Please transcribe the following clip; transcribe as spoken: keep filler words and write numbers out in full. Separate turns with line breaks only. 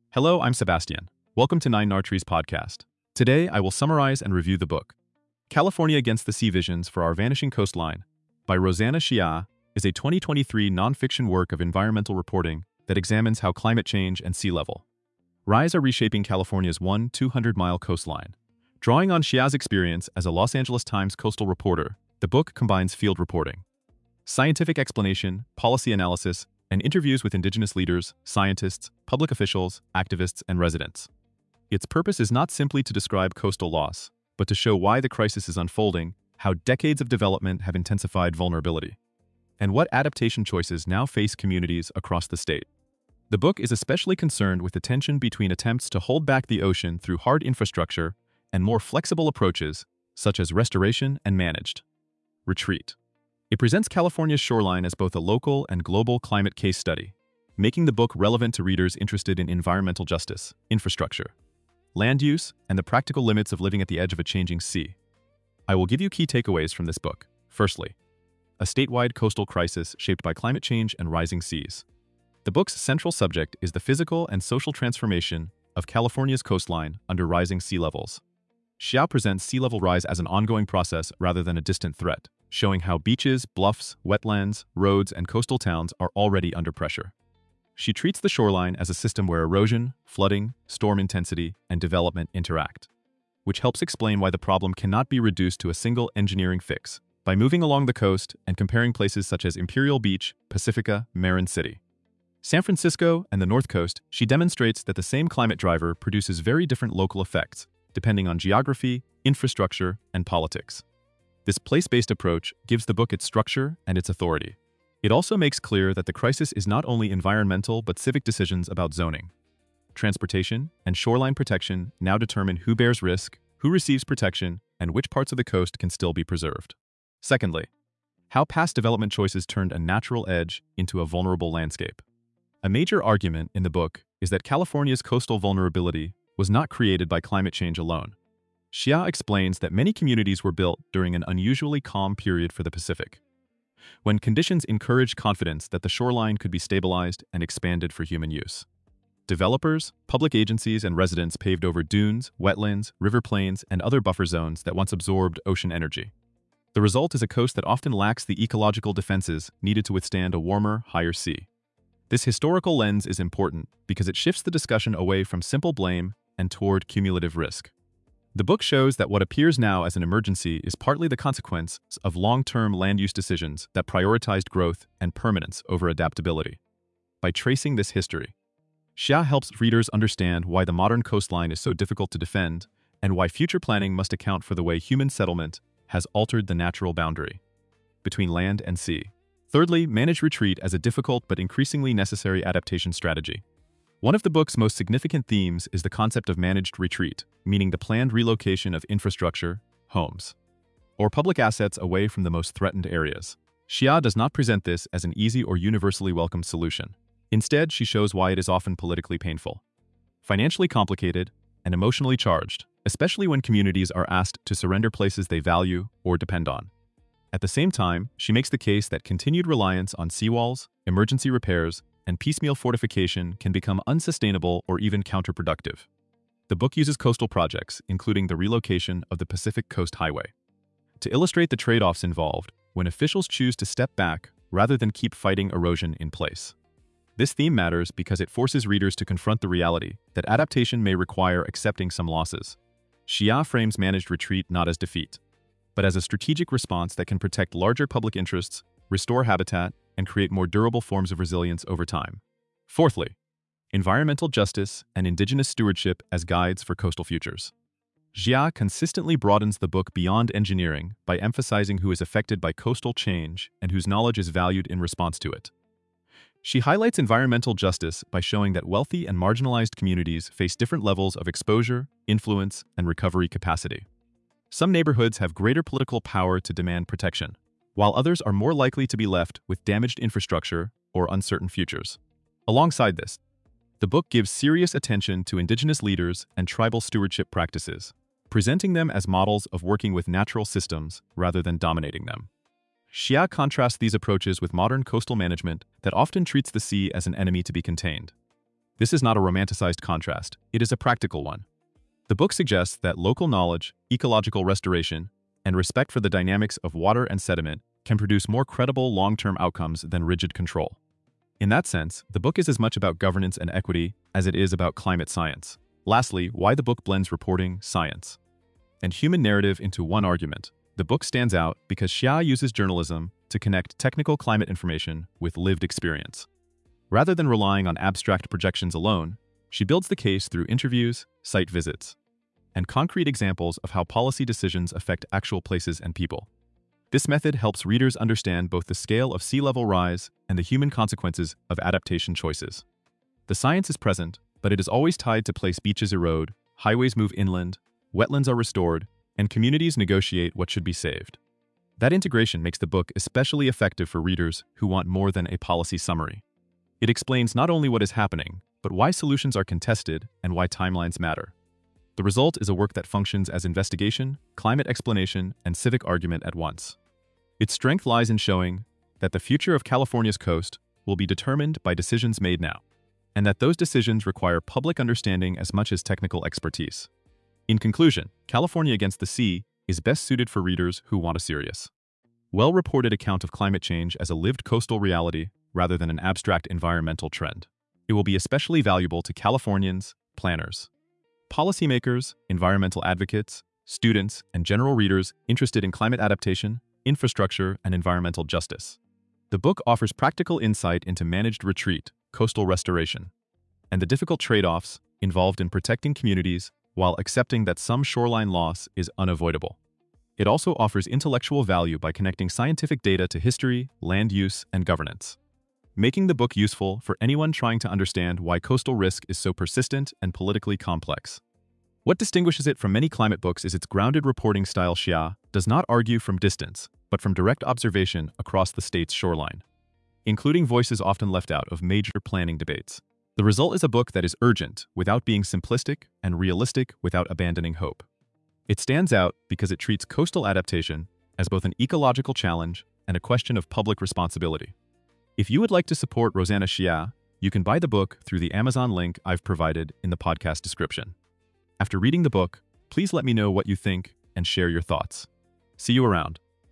Hello, I'm Sebastian. Welcome to Nine Nartrees podcast. Today, I will summarize and review the book. California Against the Sea Visions for Our Vanishing Coastline by Rosanna Xia is a twenty twenty-three nonfiction work of environmental reporting that examines how climate change and sea level rise are reshaping California's one two hundred mile coastline. Drawing on Xia's experience as a Los Angeles Times coastal reporter, the book combines field reporting, scientific explanation, policy analysis, and interviews with indigenous leaders, scientists, public officials, activists, and residents. Its purpose is not simply to describe coastal loss, but to show why the crisis is unfolding, how decades of development have intensified vulnerability, and what adaptation choices now face communities across the state. The book is especially concerned with the tension between attempts to hold back the ocean through hard infrastructure and more flexible approaches, such as restoration and managed retreat. It presents California's shoreline as both a local and global climate case study, making the book relevant to readers interested in environmental justice, infrastructure, land use, and the practical limits of living at the edge of a changing sea. I will give you key takeaways from this book. Firstly, a statewide coastal crisis shaped by climate change and rising seas. The book's central subject is the physical and social transformation of California's coastline under rising sea levels. Xia presents sea level rise as an ongoing process rather than a distant threat, showing how beaches, bluffs, wetlands, roads, and coastal towns are already under pressure. She treats the shoreline as a system where erosion, flooding, storm intensity, and development interact, which helps explain why the problem cannot be reduced to a single engineering fix. By moving along the coast and comparing places such as Imperial Beach, Pacifica, Marin City, San Francisco, and the North Coast, she demonstrates that the same climate driver produces very different local effects, depending on geography, infrastructure, and politics. This place-based approach gives the book its structure and its authority. It also makes clear that the crisis is not only environmental but civic decisions about zoning, transportation, and shoreline protection now determine who bears risk, who receives protection, and which parts of the coast can still be preserved. Secondly, how past development choices turned a natural edge into a vulnerable landscape. A major argument in the book is that California's coastal vulnerability was not created by climate change alone. Xia explains that many communities were built during an unusually calm period for the Pacific, when conditions encouraged confidence that the shoreline could be stabilized and expanded for human use. Developers, public agencies, and residents paved over dunes, wetlands, river plains, and other buffer zones that once absorbed ocean energy. The result is a coast that often lacks the ecological defenses needed to withstand a warmer, higher sea. This historical lens is important because it shifts the discussion away from simple blame and toward cumulative risk. The book shows that what appears now as an emergency is partly the consequence of long-term land use decisions that prioritized growth and permanence over adaptability. By tracing this history, Xia helps readers understand why the modern coastline is so difficult to defend and why future planning must account for the way human settlement has altered the natural boundary between land and sea. Thirdly, manage retreat as a difficult but increasingly necessary adaptation strategy. One of the book's most significant themes is the concept of managed retreat, meaning the planned relocation of infrastructure, homes, or public assets away from the most threatened areas. Xia does not present this as an easy or universally welcome solution. Instead, she shows why it is often politically painful, financially complicated, and emotionally charged, especially when communities are asked to surrender places they value or depend on. At the same time, she makes the case that continued reliance on seawalls, emergency repairs, and piecemeal fortification can become unsustainable or even counterproductive. The book uses coastal projects, including the relocation of the Pacific Coast Highway, to illustrate the trade-offs involved when officials choose to step back rather than keep fighting erosion in place. This theme matters because it forces readers to confront the reality that adaptation may require accepting some losses. Xia frames managed retreat not as defeat, but as a strategic response that can protect larger public interests, restore habitat, and create more durable forms of resilience over time. Fourthly, environmental justice and indigenous stewardship as guides for coastal futures. Xia consistently broadens the book beyond engineering by emphasizing who is affected by coastal change and whose knowledge is valued in response to it. She highlights environmental justice by showing that wealthy and marginalized communities face different levels of exposure, influence, and recovery capacity. Some neighborhoods have greater political power to demand protection, while others are more likely to be left with damaged infrastructure or uncertain futures. Alongside this, the book gives serious attention to indigenous leaders and tribal stewardship practices, presenting them as models of working with natural systems rather than dominating them. Xia contrasts these approaches with modern coastal management that often treats the sea as an enemy to be contained. This is not a romanticized contrast, it is a practical one. The book suggests that local knowledge, ecological restoration, and respect for the dynamics of water and sediment can produce more credible long-term outcomes than rigid control. In that sense, the book is as much about governance and equity as it is about climate science. Lastly, why the book blends reporting, science, and human narrative into one argument. The book stands out because Xia uses journalism to connect technical climate information with lived experience. Rather than relying on abstract projections alone, she builds the case through interviews, site visits, and concrete examples of how policy decisions affect actual places and people. This method helps readers understand both the scale of sea level rise and the human consequences of adaptation choices. The science is present, but it is always tied to place beaches erode, highways move inland, wetlands are restored, and communities negotiate what should be saved. That integration makes the book especially effective for readers who want more than a policy summary. It explains not only what is happening, but why solutions are contested and why timelines matter. The result is a work that functions as investigation, climate explanation, and civic argument at once. Its strength lies in showing that the future of California's coast will be determined by decisions made now, and that those decisions require public understanding as much as technical expertise. In conclusion, California Against the Sea is best suited for readers who want a serious, well-reported account of climate change as a lived coastal reality rather than an abstract environmental trend. It will be especially valuable to Californians, planners, policymakers, environmental advocates, students, and general readers interested in climate adaptation, infrastructure, and environmental justice. The book offers practical insight into managed retreat, coastal restoration, and the difficult trade-offs involved in protecting communities while accepting that some shoreline loss is unavoidable. It also offers intellectual value by connecting scientific data to history, land use, and governance, making the book useful for anyone trying to understand why coastal risk is so persistent and politically complex. What distinguishes it from many climate books is its grounded reporting style. Xia does not argue from distance, but from direct observation across the state's shoreline, including voices often left out of major planning debates. The result is a book that is urgent without being simplistic and realistic without abandoning hope. It stands out because it treats coastal adaptation as both an ecological challenge and a question of public responsibility. If you would like to support Rosanna Xia, you can buy the book through the Amazon link I've provided in the podcast description. After reading the book, please let me know what you think and share your thoughts. See you around.